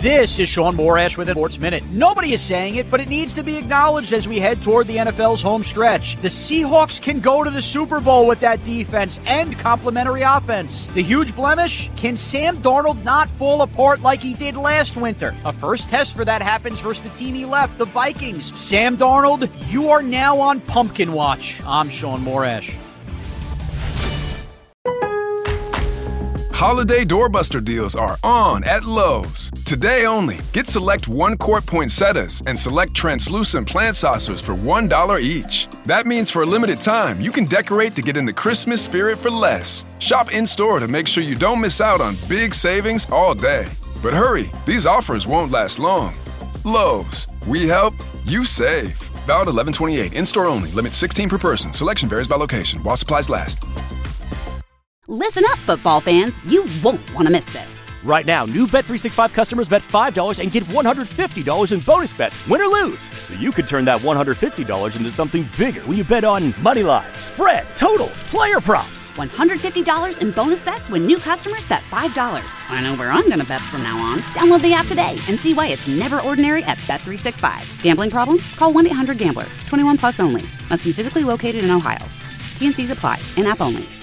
This is Sean Morash with a Sports Minute. Nobody is saying it, but it needs to be acknowledged as we head toward the NFL's home stretch. The Seahawks can go to the Super Bowl with that defense and complementary offense. The huge blemish? Can Sam Darnold not fall apart like he did last winter? A first test for that happens versus the team he left, the Vikings. Sam Darnold, you are now on Pumpkin Watch. I'm Sean Morash. Holiday doorbuster deals are on at Lowe's. Today only, get select 1-quart poinsettias and select translucent plant saucers for $1 each. That means for a limited time, you can decorate to get in the Christmas spirit for less. Shop in-store to make sure you don't miss out on big savings all day. But hurry, these offers won't last long. Lowe's, we help, you save. Valid 11/28, in-store only, limit 16 per person. Selection varies by location, while supplies last. Listen up, football fans. You won't want to miss this. Right now, new Bet365 customers bet $5 and get $150 in bonus bets, win or lose. So you could turn that $150 into something bigger when you bet on money line, spread, totals, player props. $150 in bonus bets when new customers bet $5. I know where I'm going to bet from now on. Download the app today and see why it's never ordinary at Bet365. Gambling problem? Call 1-800-GAMBLER. 21 plus only. Must be physically located in Ohio. T&Cs apply. In-app only.